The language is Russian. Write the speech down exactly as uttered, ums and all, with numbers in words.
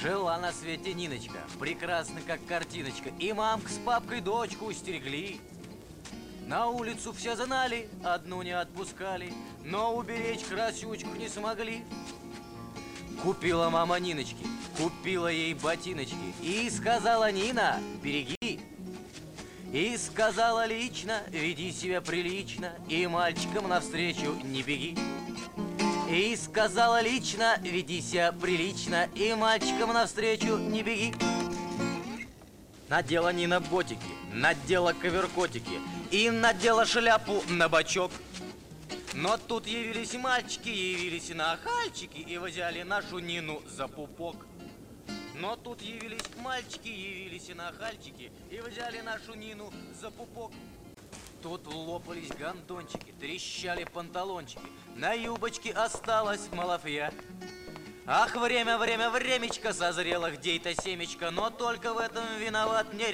Жила на свете Ниночка, прекрасна как картиночка, и мамка с папкой дочку стерегли. На улицу все знали, одну не отпускали, но уберечь красючку не смогли. Купила мама Ниночки, купила ей ботиночки, и сказала: Нина, береги. И сказала лично: веди себя прилично, и мальчикам навстречу не беги. И сказала лично: веди себя прилично, и мальчикам навстречу не беги. Надела Нина ботики, надела коверкотики и надела шляпу на бочок. Но тут явились мальчики, явились нахальчики и взяли нашу Нину за пупок. Но тут явились мальчики, явились нахальчики и взяли нашу Нину за пупок. Тут лопались гондончики, трещали панталончики, на юбочке осталась малафья. Ах, время, время, времечко, созрело где-то семечко, но только в этом виноват не